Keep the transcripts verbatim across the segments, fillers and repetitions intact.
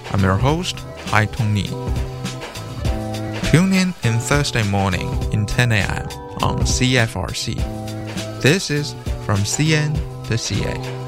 I'm your host, Hai Tongni. Tune in in Thursday morning in ten a.m. on C F R C. This is From C N to C A.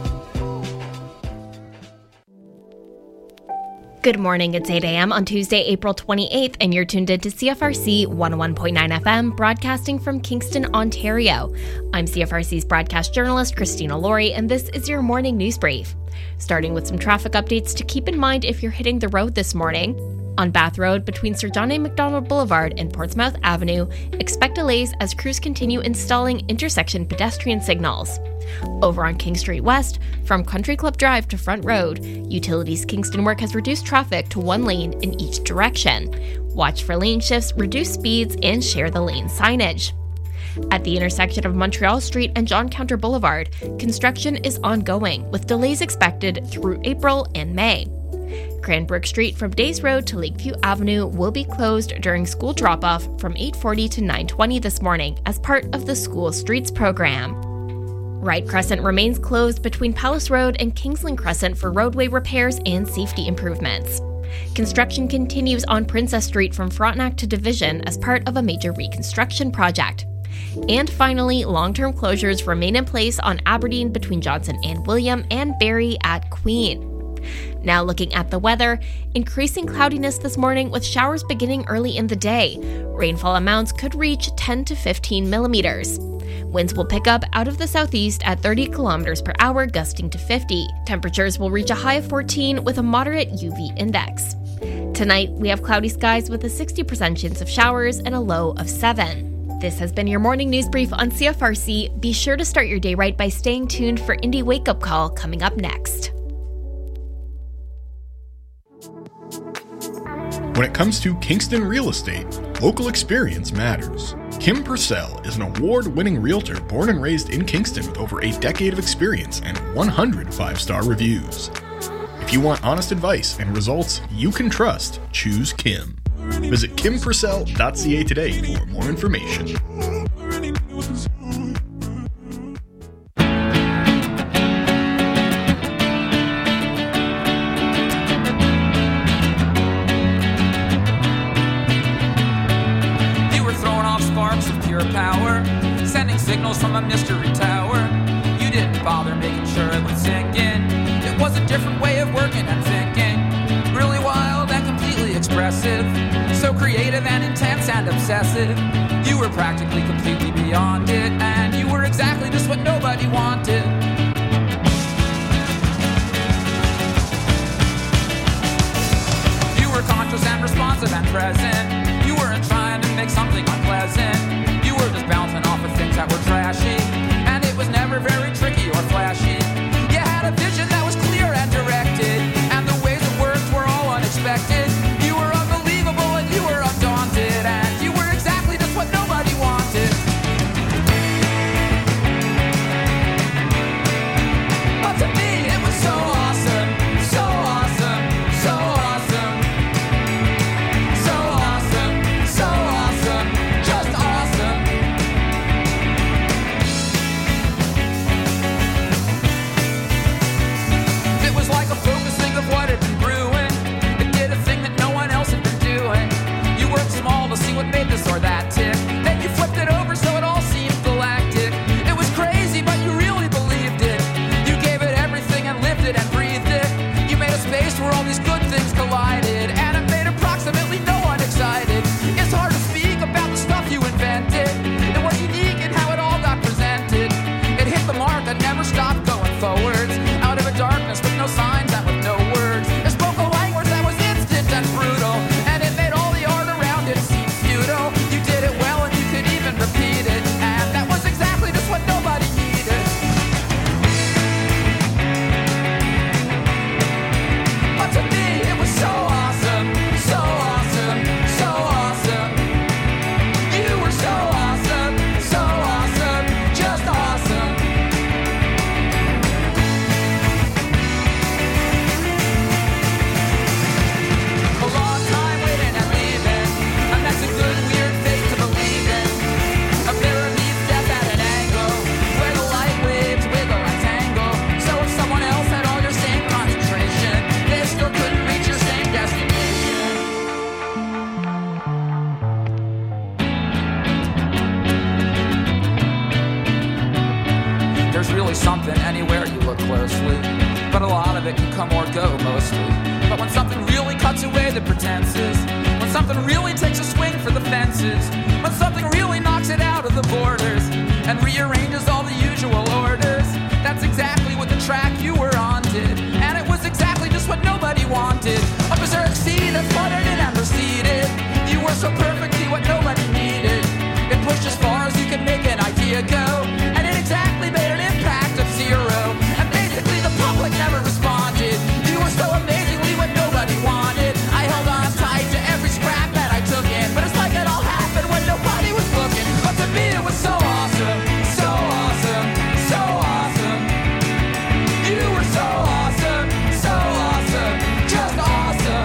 Good morning, it's eight a.m. on Tuesday, April twenty-eighth, and you're tuned in to C F R C one oh one point nine F M, broadcasting from Kingston, Ontario. I'm C F R C's broadcast journalist, Christina Laurie, and this is your morning news brief. Starting with some traffic updates to keep in mind if you're hitting the road this morning. On Bath Road, between Sir John A. Macdonald Boulevard and Portsmouth Avenue, expect delays as crews continue installing intersection pedestrian signals. Over on King Street West, from Country Club Drive to Front Road, Utilities Kingston work has reduced traffic to one lane in each direction. Watch for lane shifts, reduce speeds, and share the lane signage. At the intersection of Montreal Street and John Counter Boulevard, construction is ongoing, with delays expected through April and May. Cranbrook Street from Days Road to Lakeview Avenue will be closed during school drop-off from eight forty to nine twenty this morning as part of the School Streets program. Wright Crescent remains closed between Palace Road and Kingsland Crescent for roadway repairs and safety improvements. Construction continues on Princess Street from Frontenac to Division as part of a major reconstruction project. And finally, long-term closures remain in place on Aberdeen between Johnson and William and Barrie at Queen. Now looking at the weather, increasing cloudiness this morning with showers beginning early in the day. Rainfall amounts could reach ten to fifteen millimeters. Winds will pick up out of the southeast at thirty kilometers per hour, gusting to fifty. Temperatures will reach a high of fourteen with a moderate U V index. Tonight, we have cloudy skies with a sixty percent chance of showers and a low of seven. This has been your morning news brief on C F R C. Be sure to start your day right by staying tuned for Indie Wake Up Call coming up next. When it comes to Kingston real estate, local experience matters. Kim Purcell is an award-winning realtor born and raised in Kingston with over a decade of experience and one hundred five-star reviews. If you want honest advice and results you can trust, choose Kim. Visit kim purcell dot c a today for more information. Power, sending signals from a mystery tower. You didn't bother making sure it would sink in. It was a different way of working and thinking. Really wild and completely expressive. So creative and intense and obsessive. You were practically completely beyond it, and you were exactly just what nobody wanted. You were conscious and responsive and present. You weren't trying to make something unpleasant. Just bouncing off of things that were trashy, and it was never very tricky or flashy. You had a vision that was clear and directed, and the ways it worked were all unexpected. You were unbelievable and you were undaunted, and you were exactly just what nobody wanted. But to me it was so awesome, so awesome, so awesome, so awesome. closely, but a lot of it can come or go mostly. But when something really cuts away the pretenses, when something really takes a swing for the fences, when something really knocks it out of the borders and rearranges all the usual orders, that's exactly what the track you were on did. And it was exactly just what nobody wanted. A berserk sea that fluttered in and receded. You were so perfectly what nobody needed. It pushed as far as you could make an idea go, and it exactly made an impact of zero. And basically the public never responded. You were so amazingly what nobody wanted. I held on tight to every scrap that I took in, but it's like it all happened when nobody was looking. But to me it was so awesome, so awesome, so awesome. You were so awesome, so awesome, just awesome.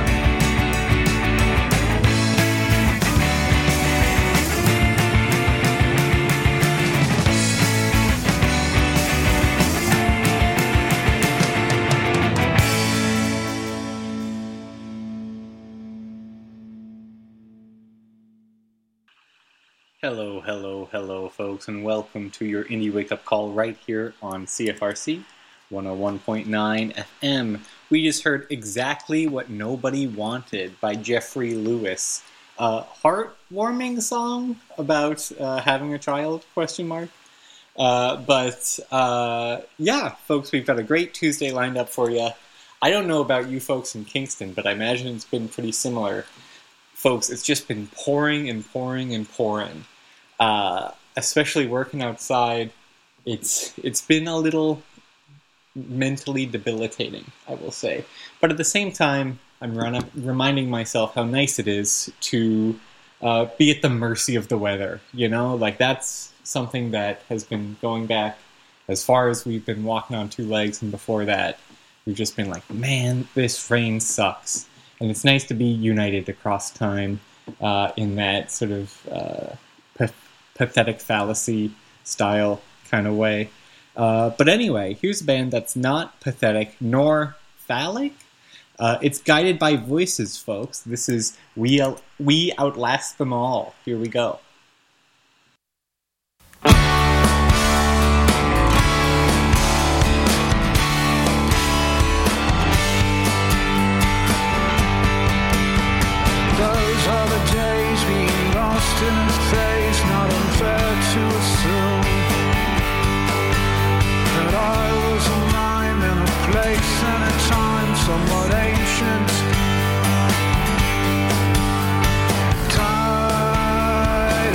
Hello, hello, hello, folks, and welcome to your Indie Wake Up Call right here on C F R C one oh one point nine F M. We just heard Exactly What Nobody Wanted by Jeffrey Lewis. A heartwarming song about uh, having a child, question mark. Uh, but, uh, yeah, folks, we've got a great Tuesday lined up for you. I don't know about you folks in Kingston, but I imagine it's been pretty similar. Folks, it's just been pouring and pouring and pouring. Uh, especially working outside, it's it's been a little mentally debilitating, I will say. But at the same time, I'm run- reminding myself how nice it is to uh, be at the mercy of the weather. You know, like that's something that has been going back as far as we've been walking on two legs, and before that, we've just been like, man, this rain sucks. And it's nice to be united across time uh, in that sort of uh, pa- pathetic fallacy style kind of way. Uh, but anyway, here's a band that's not pathetic nor phallic. Uh, it's Guided by Voices, folks. This is We, Out- we Outlast Them All. Here we go. Those are the days being lost in a phase, not unfair to assume that I was a mime in a place and a time somewhat ancient. Time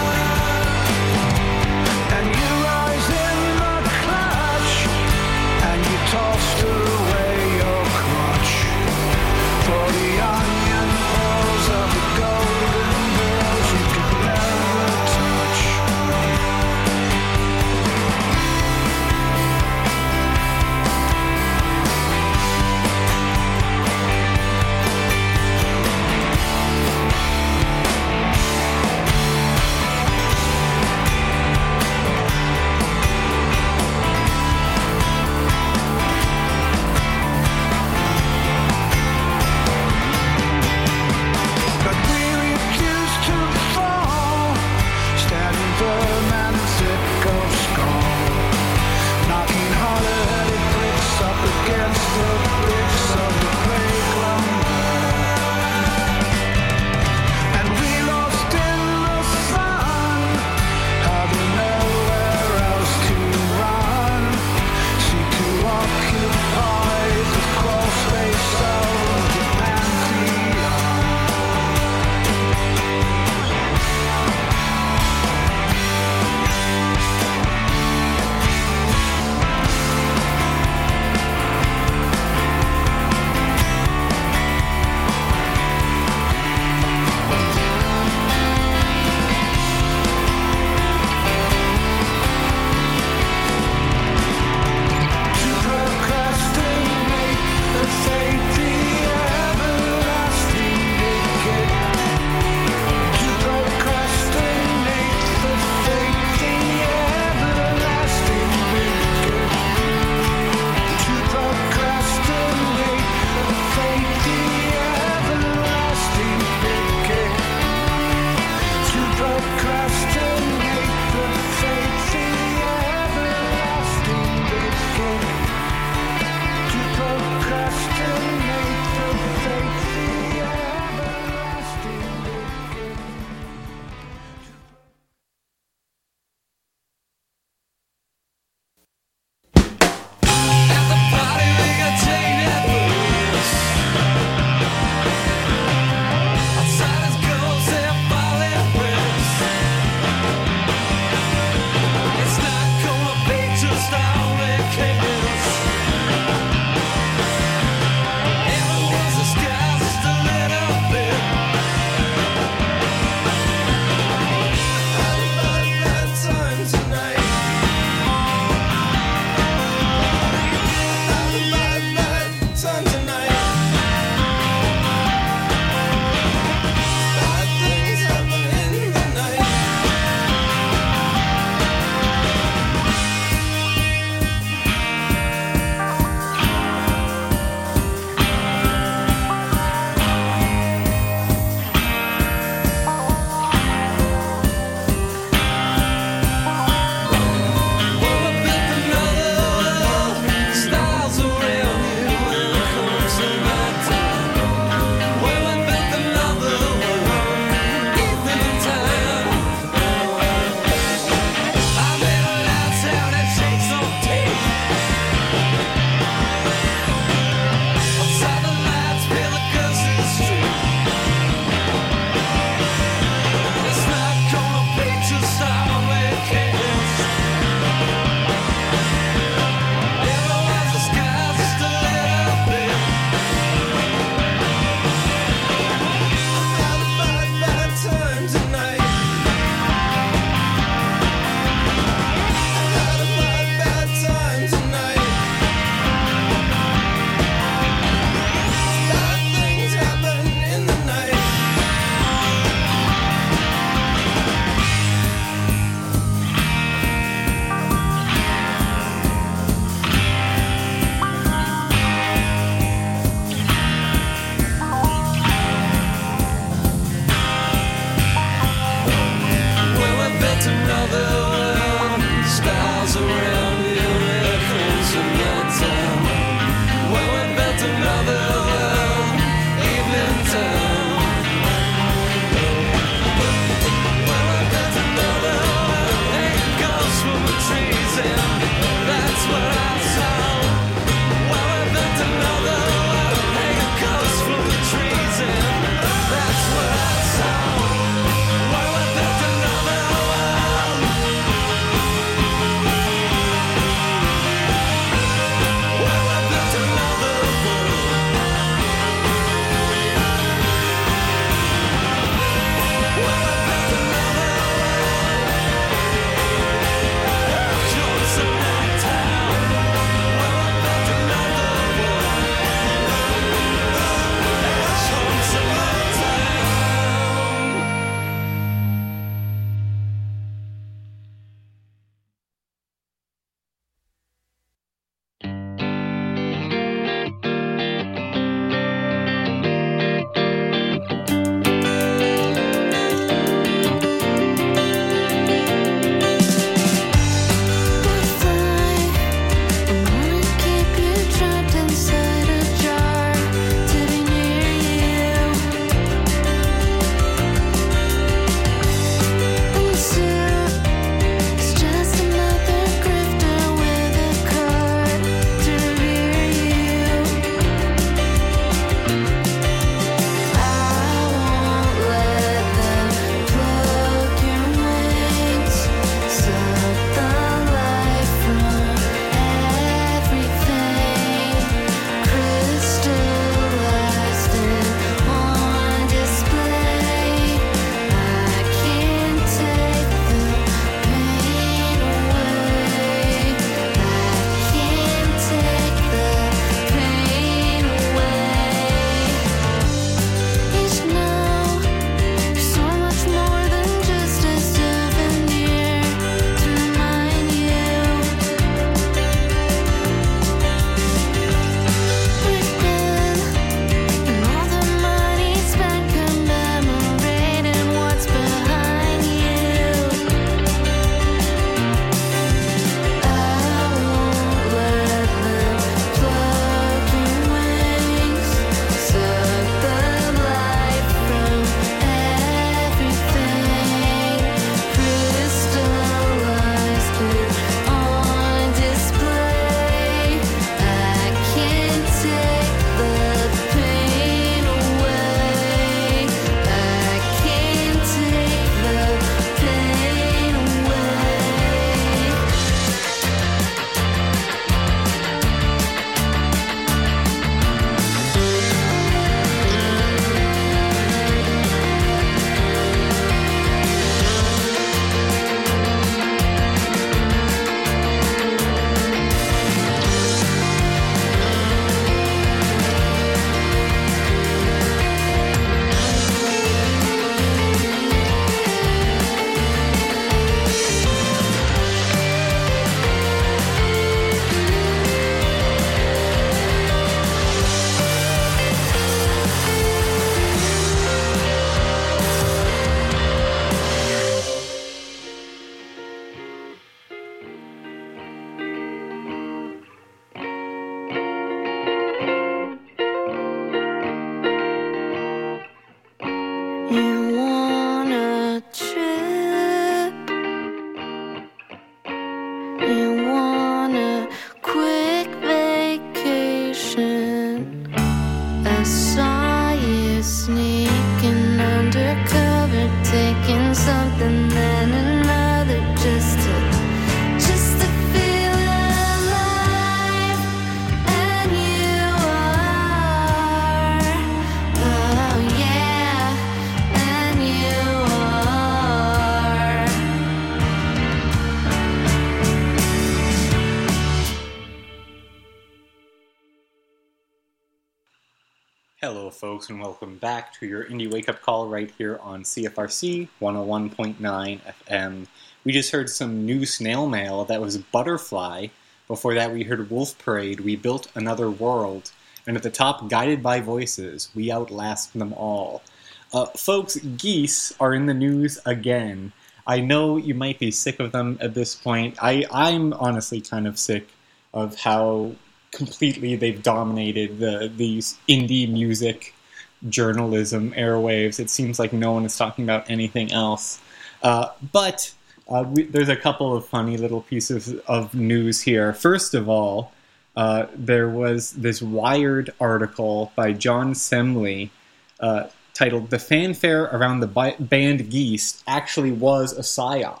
Hello, folks, and welcome back to your Indie Wake Up Call right here on C F R C one oh one point nine F M. We just heard some new snail mail. That was Butterfly. Before that, we heard Wolf Parade, We Built Another World. And at the top, Guided by Voices, We Outlast Them All. Uh, folks, geese are in the news again. I know you might be sick of them at this point. I, I'm honestly kind of sick of how completely they've dominated the these indie music journalism airwaves. It seems like no one is talking about anything else. Uh, but uh, we, there's a couple of funny little pieces of news here. First of all, uh, there was this Wired article by John Semley uh, titled "The Fanfare Around the Bi- Band Geese Actually Was a Psyop."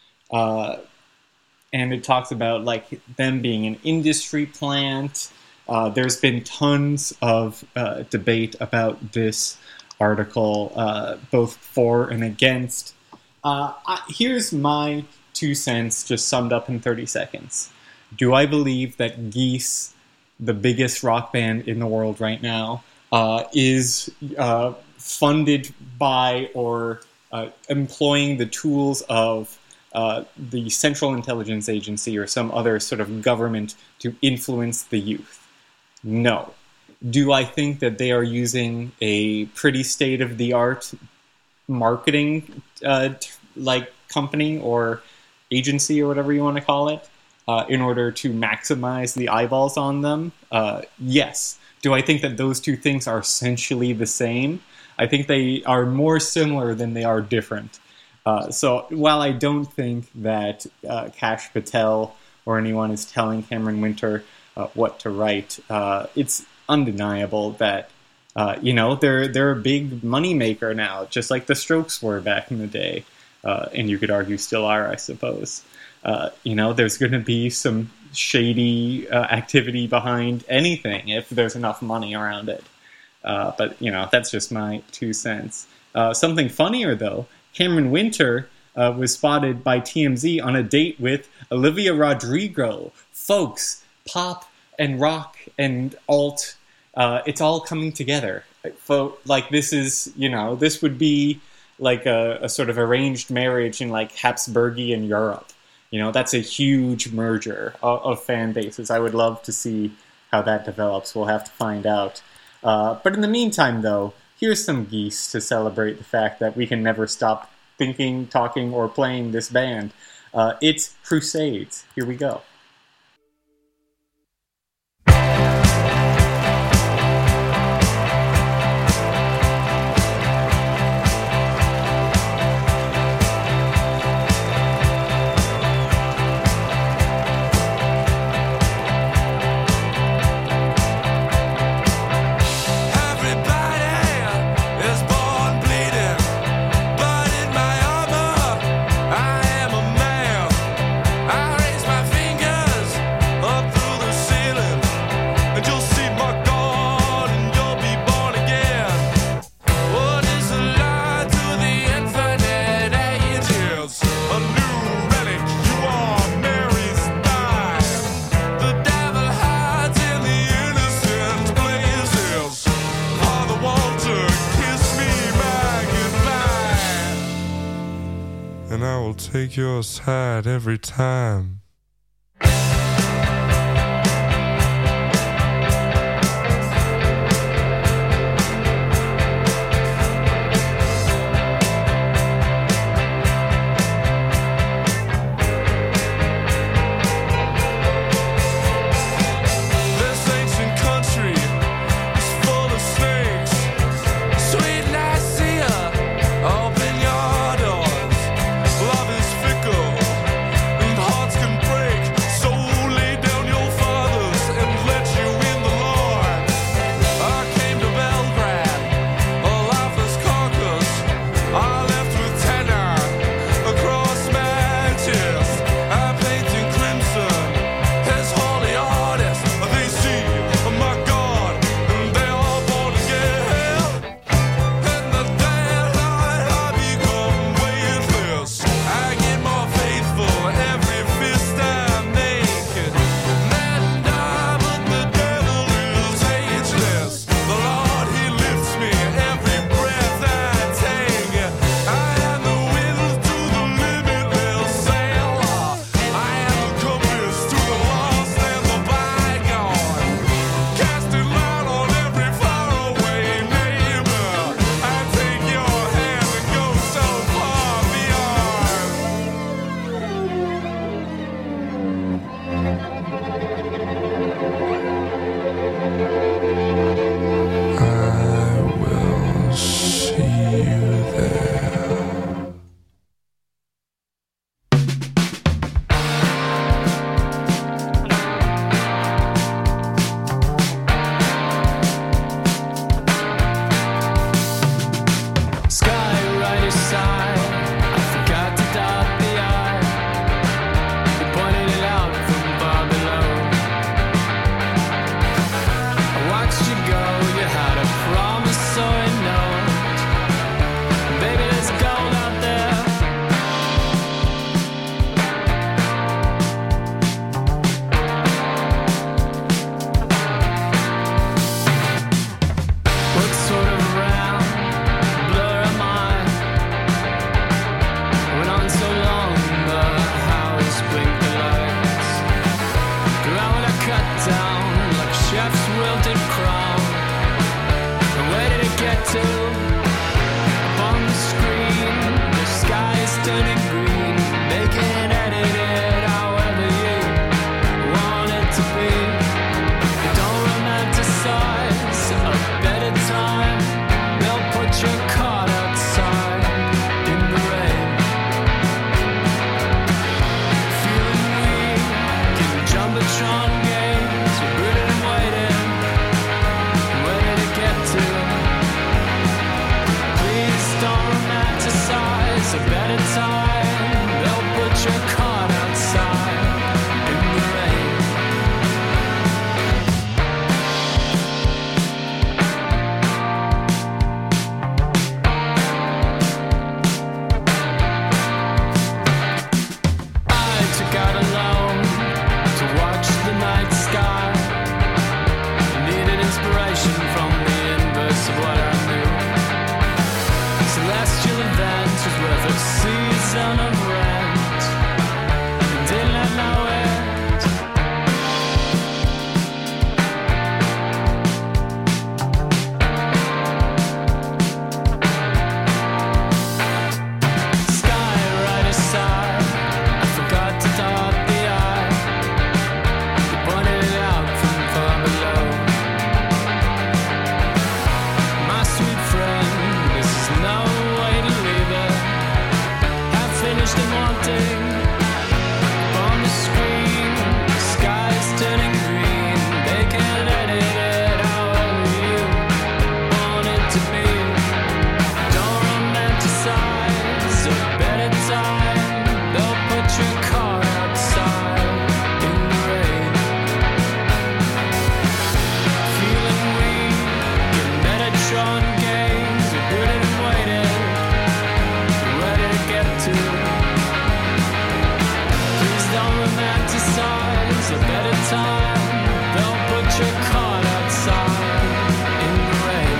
Uh, And it talks about like them being an industry plant. Uh, there's been tons of uh, debate about this article, uh, both for and against. Uh, I, here's my two cents, just summed up in thirty seconds. Do I believe that Geese, the biggest rock band in the world right now, uh, is uh, funded by or uh, employing the tools of Uh, the Central Intelligence Agency or some other sort of government to influence the youth? No. Do I think that they are using a pretty state-of-the-art marketing uh, t- like company or agency or whatever you want to call it uh, in order to maximize the eyeballs on them? Uh, yes. Do I think that those two things are essentially the same? I think they are more similar than they are different. Uh, so while I don't think that uh, Kash Patel or anyone is telling Cameron Winter uh, what to write, uh, it's undeniable that uh, you know they're they're a big moneymaker now, just like the Strokes were back in the day, uh, and you could argue still are, I suppose. Uh, you know, there's going to be some shady uh, activity behind anything if there's enough money around it. Uh, but you know, that's just my two cents. Uh, something funnier though. Cameron Winter uh, was spotted by T M Z on a date with Olivia Rodrigo. Folks, pop and rock and alt, uh, it's all coming together. Fo- like this is, you know, this would be like a, a sort of arranged marriage in like Habsburgian Europe. You know, that's a huge merger of, of fan bases. I would love to see how that develops. We'll have to find out. Uh, but in the meantime, though, here's some Geese to celebrate the fact that we can never stop thinking, talking, or playing this band. Uh, it's Crusades. Here we go. Take your side every time. Open your doors. Love is fickle and hearts can down like a chef's wilted crown. And where did it get to? Up on the screen, the sky is turning green. They can edit it however you want it to be. But don't romanticize a better time. They'll put your card outside in the rain. Feeling weak in Jumbotron games, we're rooted and waiting. Where did it get to? Please don't romanticize a better time. They'll put your card outside in the rain. I took out a loan to watch the night sky. I needed inspiration from the inverse of what I knew. Celestial event was worth a season of rent. And didn't have no end. Sky right aside, I forgot to dot the I. You pointed it out from far below. My sweet friend, this is no way to leave it. I've finished in wanting. On the screen, the sky's turning green. They can edit it however you want it to be. Don't romanticize a better time. They'll put your car outside in the rain. Feeling weak in Metatron games, we're rooted and waiting. Where did it get to? Please don't romanticize a better time. They'll put your card outside in the rain.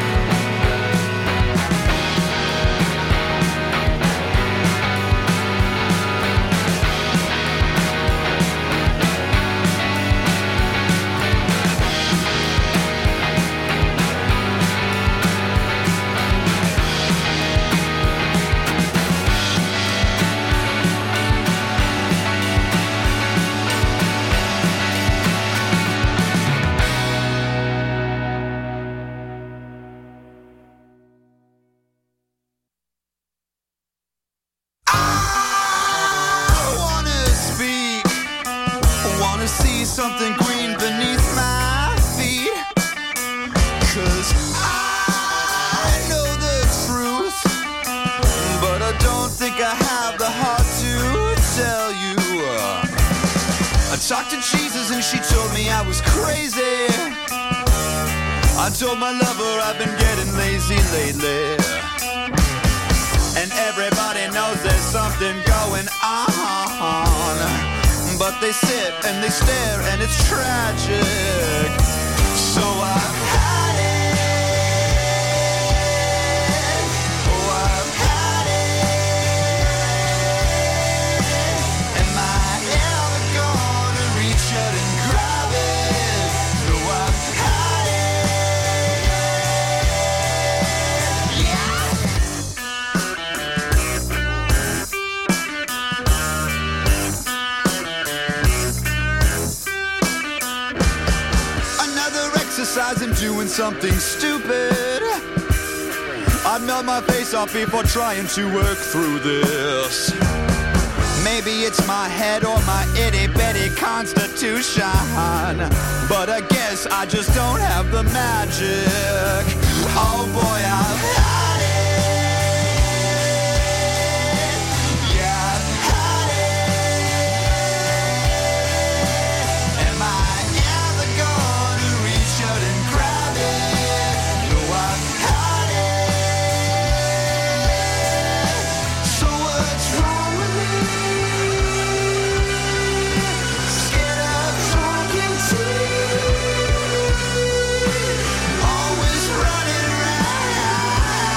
I wanna speak, wanna see something green beneath my feet. Cause I know the truth, but I don't think I have the heart to tell you. I talked to Jesus and she told me I was crazy. I told my lover I've been getting lazy lately. And everybody knows there's something going on. But they sit and they stare and it's tragic. So I've had it. Oh, I've had it. Am I ever gonna reach out and grab it? So I've had it. Yeah. Another exercise in doing something stupid. I'd melt my face off before trying to work through this. Maybe it's my head or my itty-bitty constitution, but I guess I just don't have the magic. Oh boy, I've had it. Yeah, I've had it. Am I ever gonna reach out and grab it? No, I've had it. So what's wrong with me? Scared of talking to you. Always running around.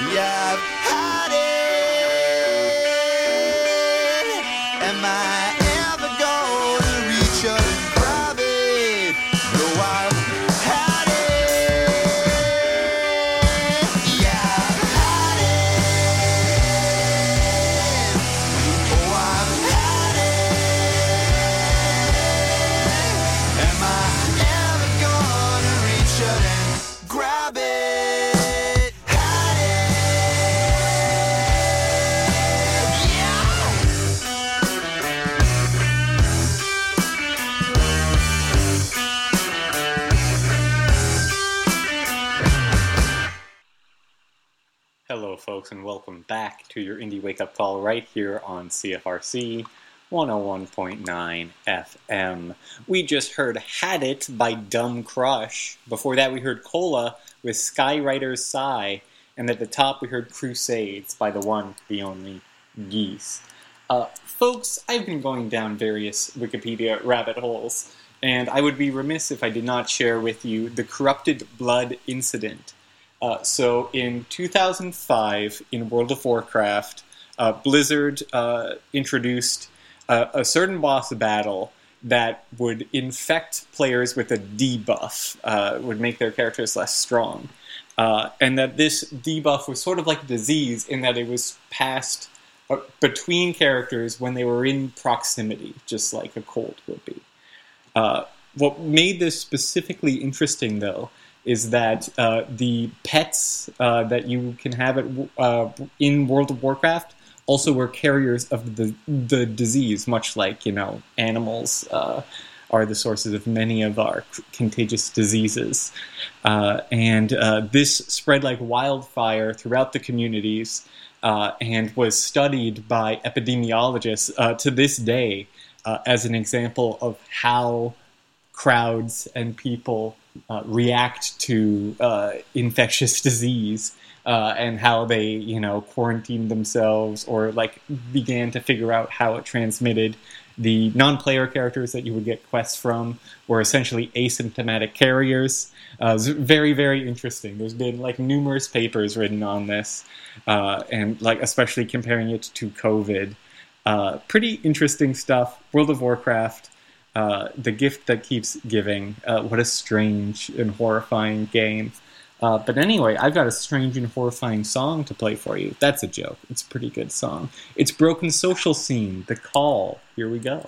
Yeah, I've had it. Am I ever gonna reach up and grab it? No, I've had it. Yeah, I've had it. Oh, I've had it. Am I ever gonna reach out and grab it? Had it. Yeah. Hello, folks, and welcome back to your Indie Wake Up Call right here on C F R C one oh one point nine F M. We just heard Had It by Dumb Crush. Before that, we heard Cola with Skywriter's Sigh. And at the top, we heard Crusades by the one, the only, Geese. Uh, folks, I've been going down various Wikipedia rabbit holes, and I would be remiss if I did not share with you the Corrupted Blood incident. Uh, so in two thousand five, in World of Warcraft, uh, Blizzard uh, introduced uh, a certain boss battle that would infect players with a debuff, uh, would make their characters less strong. Uh, and that this debuff was sort of like a disease in that it was passed uh, between characters when they were in proximity, just like a cold would be. Uh, what made this specifically interesting, though, is that uh, the pets uh, that you can have at, uh, in World of Warcraft also were carriers of the the disease, much like, you know, animals uh, are the sources of many of our c- contagious diseases. Uh, and uh, this spread like wildfire throughout the communities uh, and was studied by epidemiologists uh, to this day uh, as an example of how crowds and people uh, react to uh, infectious disease. Uh, and how they, you know, quarantined themselves or, like, began to figure out how it transmitted. The non-player characters that you would get quests from were essentially asymptomatic carriers. Uh, it was very, very interesting. There's been, like, numerous papers written on this, uh, and, like, especially comparing it to COVID. Uh, pretty interesting stuff. World of Warcraft, uh, the gift that keeps giving. Uh, what a strange and horrifying game. Uh, but anyway, I've got a strange and horrifying song to play for you. That's a joke. It's a pretty good song. It's Broken Social Scene, The Call. Here we go.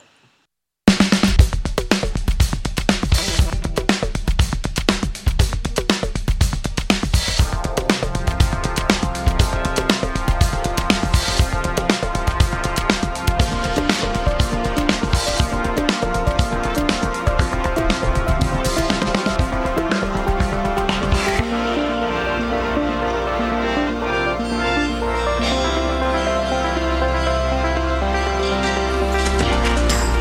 Yeah.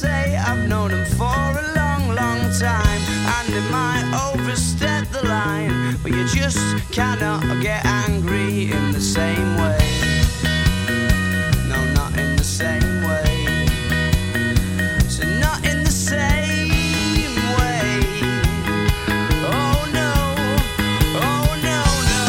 say I've known him for a long, long time, and it might overstep the line, but you just cannot get angry in the same way. No, not in the same way. So not in the same way. Oh no, oh no, no.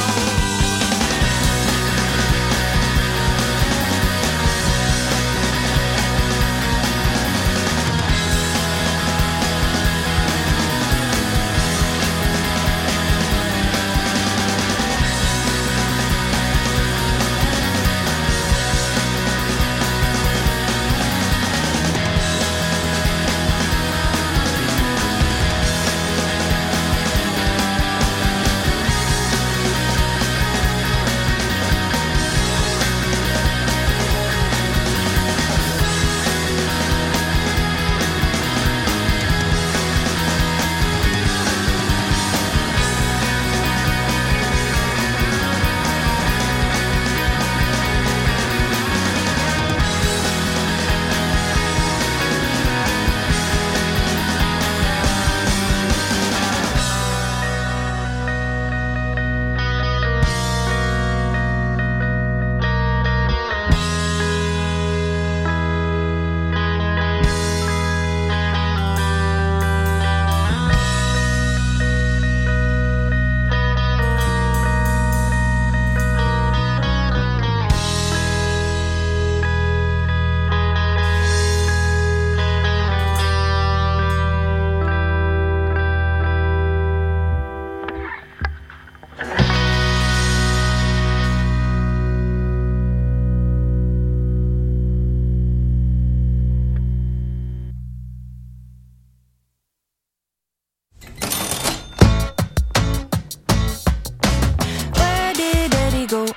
Where did Eddie go?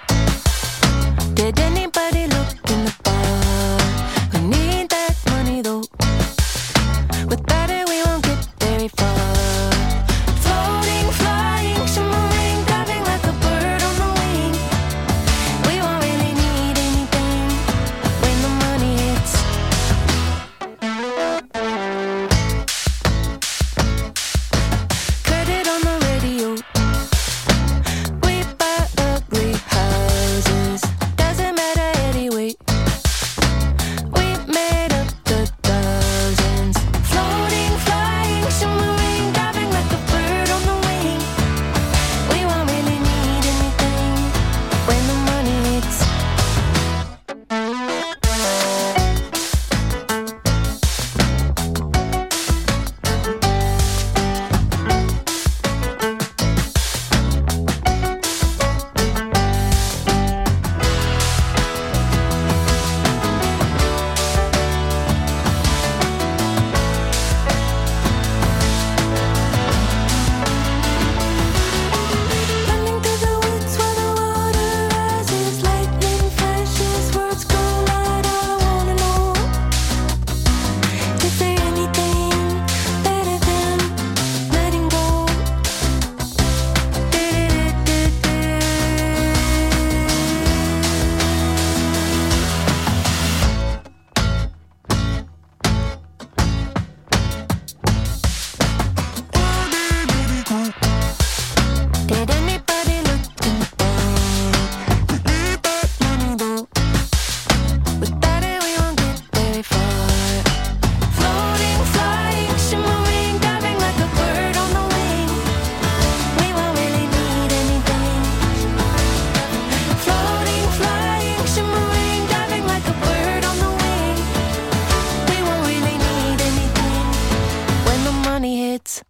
Did anybody look in the bar? We need that money though. Without it we won't get very far. Floating, flying, shimmering, diving like a bird on the wing. We won't really need anything when the money hits. Credit on the radio. We buy ugly houses. Doesn't matter anyway. We made up the thousands. Floating, flying, shimmering, diving like a bird on the wing. We won't really need anything when the money hits. Running through the woods while the water rises, lightning flashes, words collide. All I wanna know, is there anything better than letting go? Did anybody look in the bar? We need that money though. Without it we won't get very far. Floating, flying, shimmering, diving like a bird on the wing. We won't really need anything. Floating, flying, shimmering, diving like a bird on the wing. We won't really need anything when the money hits.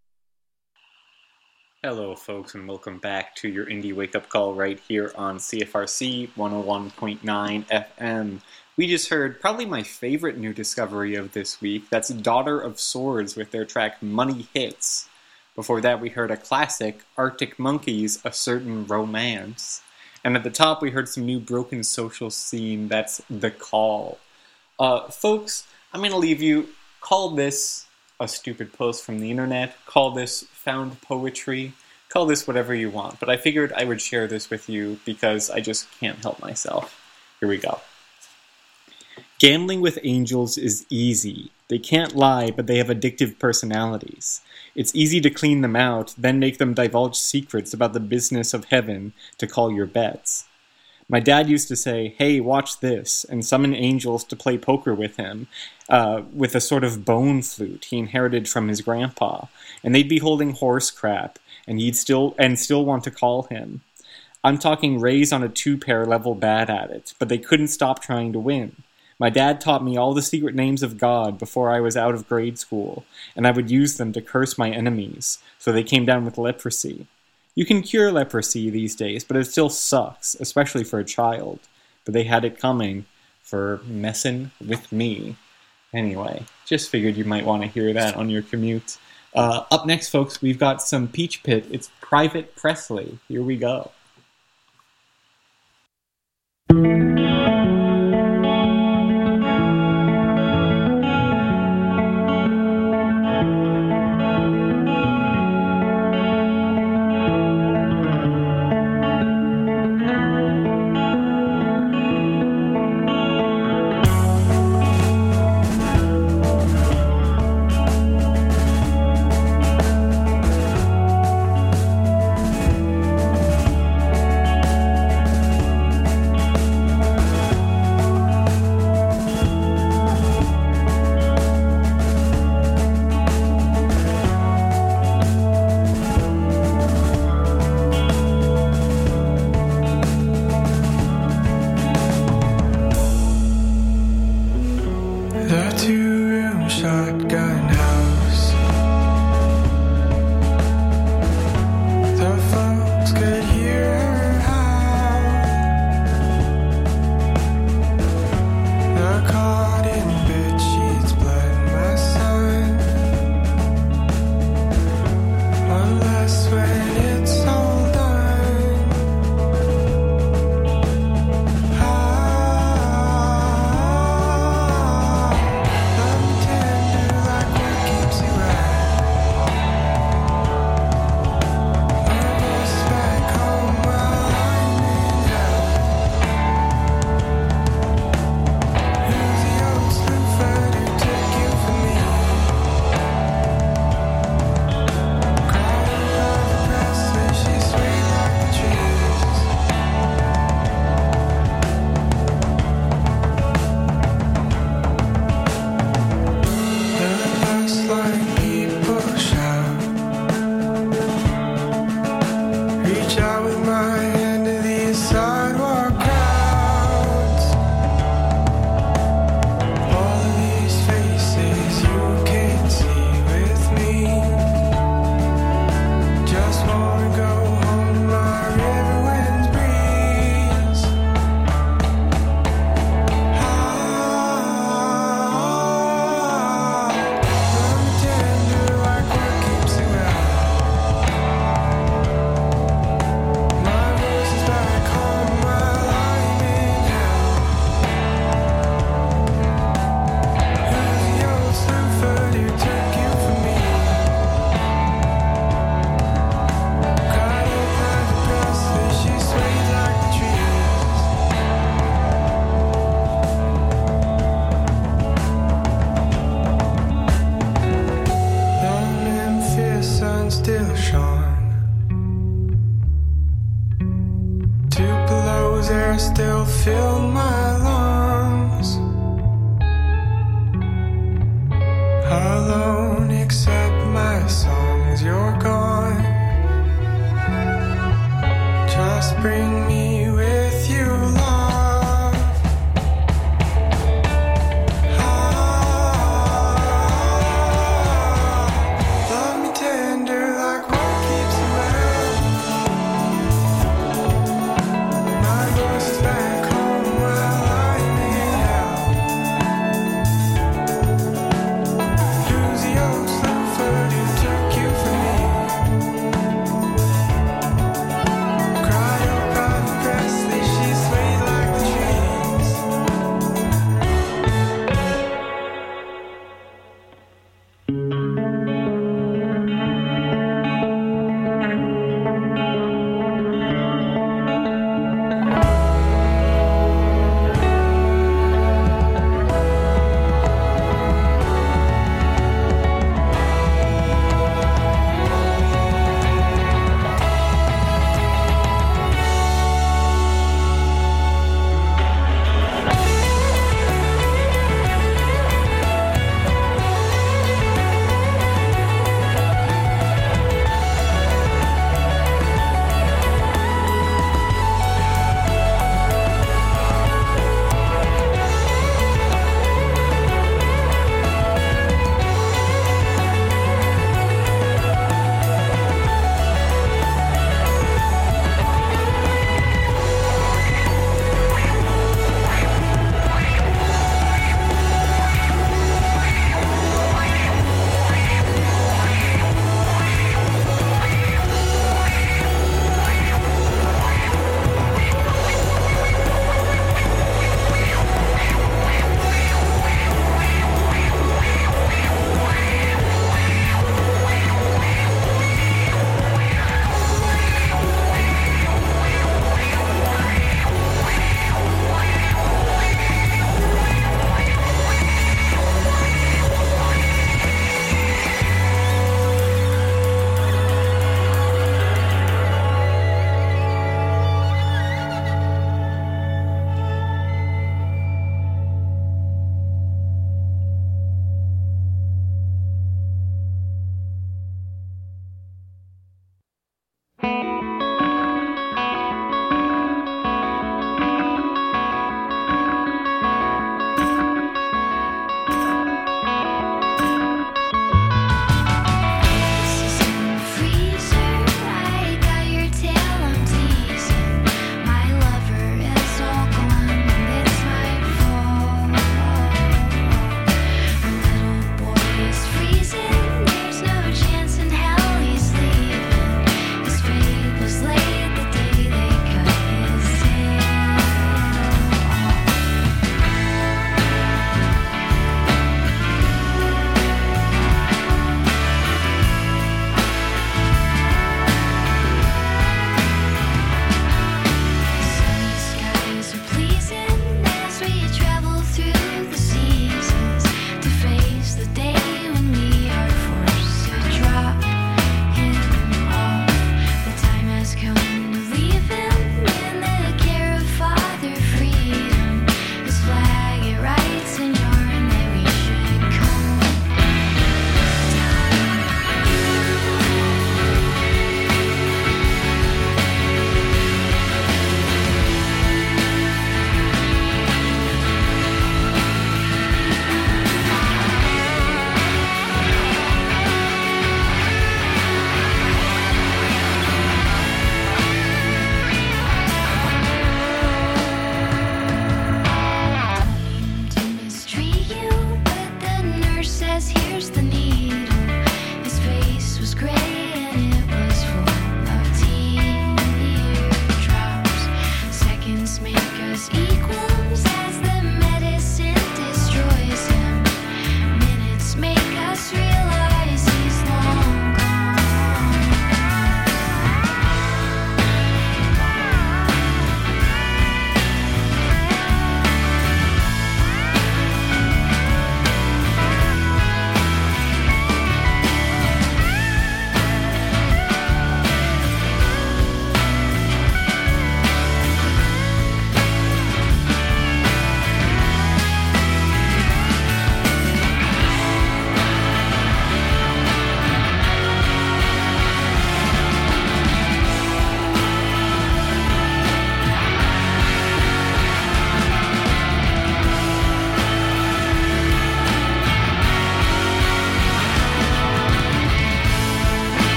Hello, folks, and welcome back to your Indie Wake Up Call right here on C F R C one oh one point nine F M. We just heard probably my favorite new discovery of this week. That's Daughter of Swords with their track Money Hits. Before that, we heard a classic, Arctic Monkeys, A Certain Romance. And at the top, we heard some new Broken Social Scene. That's The Call. Uh, folks, I'm going to leave you. Call this a stupid post from the internet. Call this found poetry. Call this whatever you want. But I figured I would share this with you because I just can't help myself. Here we go. Gambling with angels is easy. They can't lie, but they have addictive personalities. It's easy to clean them out, then make them divulge secrets about the business of heaven to call your bets. My dad used to say, "Hey, watch this," and summon angels to play poker with him, uh, with a sort of bone flute he inherited from his grandpa, and they'd be holding horse crap, and he'd still and still want to call him. I'm talking Rays on a two-pair level bad at it, but they couldn't stop trying to win. My dad taught me all the secret names of God before I was out of grade school, and I would use them to curse my enemies, so they came down with leprosy. You can cure leprosy these days, but it still sucks, especially for a child. But they had it coming for messing with me. Anyway, just figured you might want to hear that on your commute. Uh, up next, folks, we've got some Peach Pit. It's Private Presley. Here we go.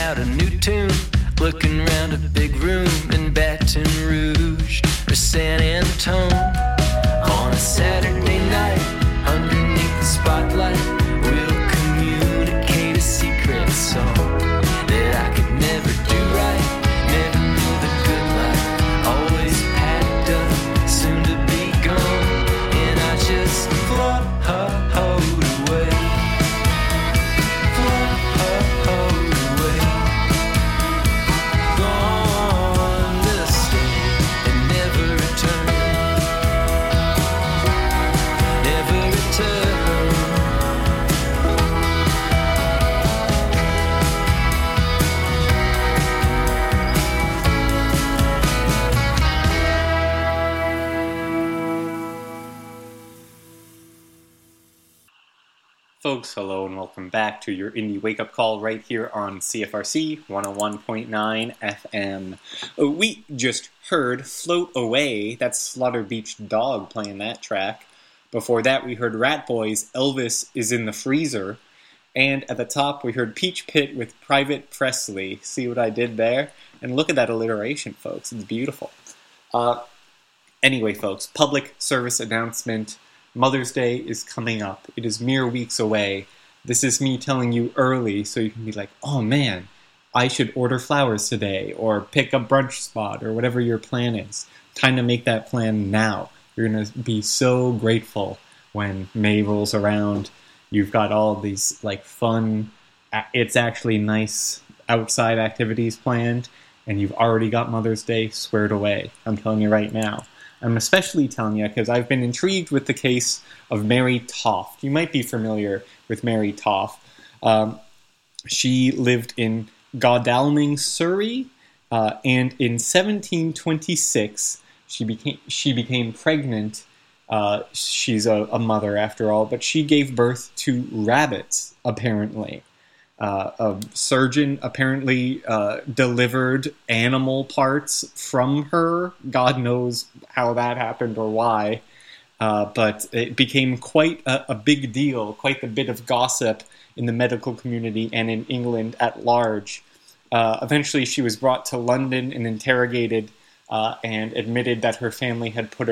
out a new tune, looking around a big room in Baton Rouge or San Antone. On a Saturday night, underneath the spotlight, we'll communicate a secret song that I could never do right, never knew the good life, always packed up, soon to be gone, and I just float away, float away, gone to stay and never return, never return. Folks, hello and welcome back to your Indie Wake Up Call right here on C F R C one oh one point nine F M. Uh, We just heard Float Away, that's Slaughter Beach Dog playing that track. Before that we heard Rat Boys, Elvis is in the Freezer. And at the top we heard Peach Pit with Private Presley. See what I did there? And look at that alliteration, folks, it's beautiful. Uh, anyway, folks, public service announcement. Mother's Day is coming up. It is mere weeks away. This is me telling you early so you can be like, oh man, I should order flowers today or pick a brunch spot or whatever your plan is. Time to make that plan now. You're going to be so grateful when May rolls around. You've got all these like fun, it's actually nice outside activities planned and you've already got Mother's Day squared away. I'm telling you right now. I'm especially telling you because I've been intrigued with the case of Mary Toft. You might be familiar with Mary Toft. Um, she lived in Godalming, Surrey, uh, and in seventeen twenty-six she became she became pregnant. Uh, she's a, a mother after all, but she gave birth to rabbits, apparently. Uh, a surgeon apparently uh, delivered animal parts from her. God knows how that happened or why. Uh, but it became quite a, a big deal, quite a bit of gossip in the medical community and in England at large. Uh, eventually she was brought to London and interrogated uh, and admitted that her family had put her